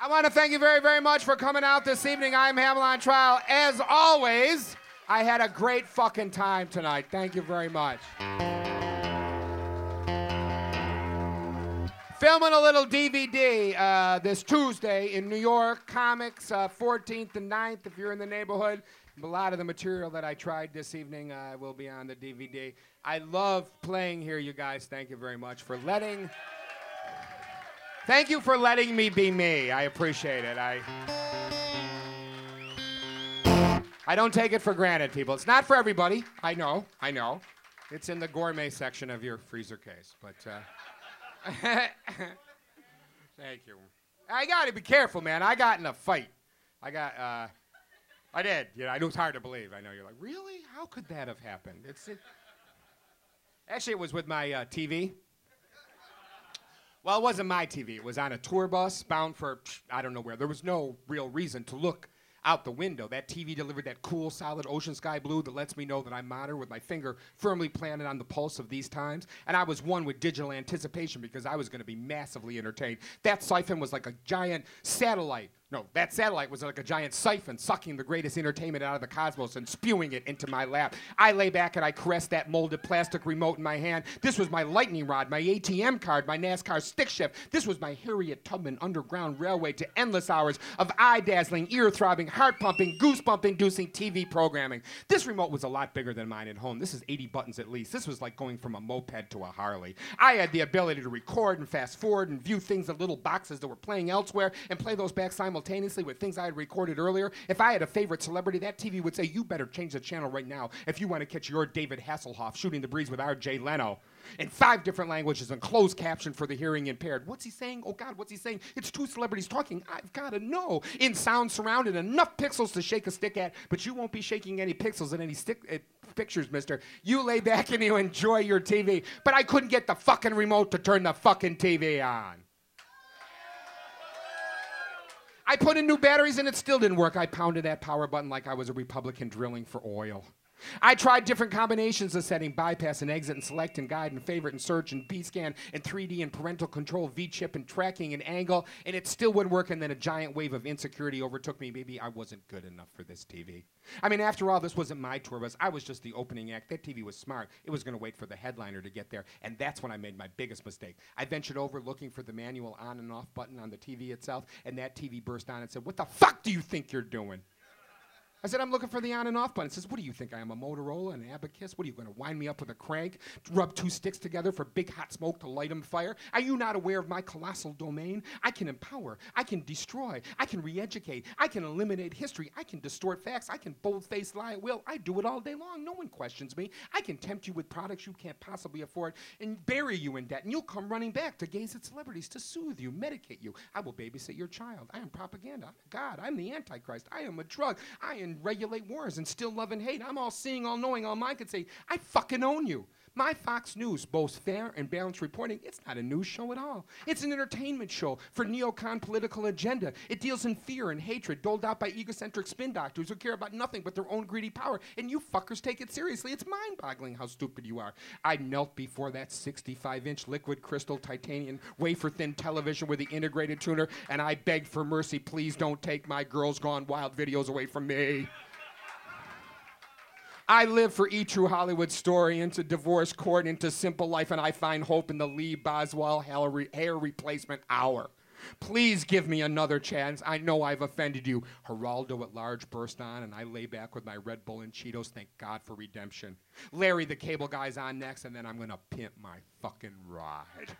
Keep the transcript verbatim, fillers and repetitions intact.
I want to thank you very, very much for coming out this evening. I'm Hamill on Trial. As always, I had a great fucking time tonight. Thank you very much. Filming a little D V D uh, this Tuesday in New York, Comics, uh, fourteenth and ninth, if you're in the neighborhood. A lot of the material that I tried this evening uh, will be on the D V D. I love playing here, you guys. Thank you very much for letting... Thank you for letting me be me. I appreciate it. I... I don't take it for granted, people. It's not for everybody. I know. I know. It's in the gourmet section of your freezer case, but... Uh, Thank you. I gotta be careful, man. I got in a fight. I got, uh, I did. You know, it was hard to believe. I know you're like, really? How could that have happened? It's it. Actually, it was with my uh, T V. Well, it wasn't my T V. It was on a tour bus bound for, I don't know where. There was no real reason to look out the window. That T V delivered that cool, solid ocean sky blue that lets me know that I'm modern with my finger firmly planted on the pulse of these times. And I was one with digital anticipation because I was going to be massively entertained. That siphon was like a giant satellite. No, that satellite was like a giant siphon sucking the greatest entertainment out of the cosmos and spewing it into my lap. I lay back and I caressed that molded plastic remote in my hand. This was my lightning rod, my A T M card, my NASCAR stick shift. This was my Harriet Tubman Underground Railway to endless hours of eye-dazzling, ear-throbbing, heart-pumping, goosebump-inducing T V programming. This remote was a lot bigger than mine at home. This is eighty buttons at least. This was like going from a moped to a Harley. I had the ability to record and fast forward and view things in little boxes that were playing elsewhere and play those back simultaneously with things I had recorded earlier. If I had a favorite celebrity, that T V would say, you better change the channel right now if you want to catch your David Hasselhoff shooting the breeze with our Jay Leno. In five different languages and closed caption for the hearing impaired. What's he saying? Oh, God, what's he saying? It's two celebrities talking. I've got to know. In sound surrounded, enough pixels to shake a stick at, but you won't be shaking any pixels in any stick uh, pictures, mister. You lay back and you enjoy your T V. But I couldn't get the fucking remote to turn the fucking T V on. I put in new batteries and it still didn't work. I pounded that power button like I was a Republican drilling for oil. I tried different combinations of setting, bypass and exit and select and guide and favorite and search and B-scan and three D and parental control, V-chip and tracking and angle, and it still wouldn't work, and then a giant wave of insecurity overtook me. Maybe I wasn't good enough for this T V. I mean, after all, this wasn't my tour bus. I was just the opening act. That T V was smart. It was going to wait for the headliner to get there, and that's when I made my biggest mistake. I ventured over looking for the manual on and off button on the T V itself, and that T V burst on and said, what the fuck do you think you're doing? I said, I'm looking for the on and off button. It says, what do you think? I am a Motorola, an Abacus? What are you going to wind me up with a crank? Rub two sticks together for big hot smoke to light 'em fire? Are you not aware of my colossal domain? I can empower. I can destroy. I can re-educate. I can eliminate history. I can distort facts. I can bold-face lie at will. I do it all day long. No one questions me. I can tempt you with products you can't possibly afford and bury you in debt. And you'll come running back to gaze at celebrities to soothe you, medicate you. I will babysit your child. I am propaganda. I'm God. I'm the Antichrist. I am a drug. I am regulate wars and still love and hate. I'm all seeing, all knowing, all mind can say, I fucking own you. My Fox News boasts fair and balanced reporting. It's not a news show at all. It's an entertainment show for neocon political agenda. It deals in fear and hatred doled out by egocentric spin doctors who care about nothing but their own greedy power. And you fuckers take it seriously. It's mind-boggling how stupid you are. I'd melt before that sixty-five inch liquid crystal titanium wafer-thin television with the integrated tuner, and I beg for mercy, please don't take my Girls Gone Wild videos away from me. I live for E! True Hollywood Story, into Divorce Court, into Simple Life, and I find hope in the Lee Boswell hair replacement hour. Please give me another chance. I know I've offended you. Geraldo at Large burst on, and I lay back with my Red Bull and Cheetos. Thank God for redemption. Larry the Cable Guy's on next, and then I'm going to pimp my fucking ride.